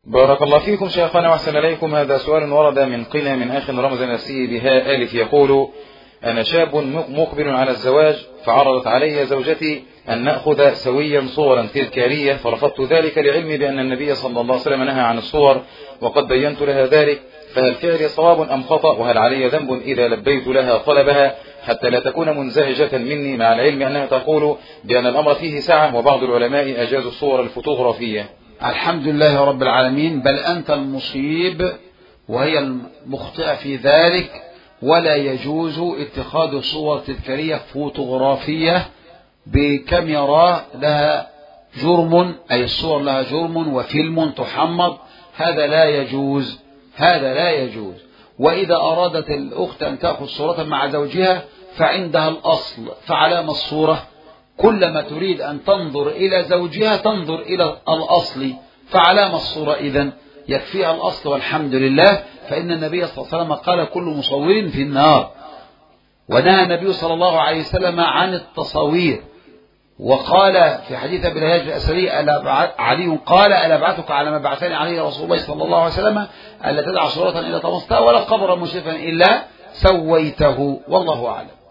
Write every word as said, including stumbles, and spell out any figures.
بارك الله فيكم شيخنا وأحسن إليكم. هذا سؤال ورد من قنا من أخ رمز نفسه بها ألف، يقول: أنا شاب مقبل على الزواج، فعرضت علي زوجتي أن نأخذ سويا صورا تذكارية، فرفضت ذلك لعلمي بأن النبي صلى الله عليه وسلم نهى عن الصور، وقد بينت لها ذلك، فهل فعلي صواب أم خطأ؟ وهل علي ذنب إذا لبيت لها طلبها حتى لا تكون منزعجة مني، مع العلم أنها تقول بأن الأمر فيه سعة، وبعض العلماء أجازوا الصور الفوتوغرافية؟ الحمد لله رب العالمين، بل أنت المصيب وهي المخطئة في ذلك، ولا يجوز اتخاذ صور تذكارية فوتوغرافية بكاميرا لها جرم، أي الصور لها جرم وفيلم تحمض، هذا لا يجوز، هذا لا يجوز. وإذا أرادت الأخت أن تأخذ صورة مع زوجها فعندها الأصل، فعلامة الصورة كلما تريد أن تنظر إلى زوجها تنظر إلى الأصل، فعلامة الصورة إذن يكفيها الأصل والحمد لله. فإن النبي صلى الله عليه وسلم قال: كل مصور في النار، ونهى النبي صلى الله عليه وسلم عن التصوير، وقال في حديث ابن الهاج الأسري: علي قال: ألا أبعثك على ما بعثني عليه رسول الله صلى الله عليه وسلم، ألا تدع صورة إلا طمستها ولا قبرا مشرفا إلا سويته، والله أعلم.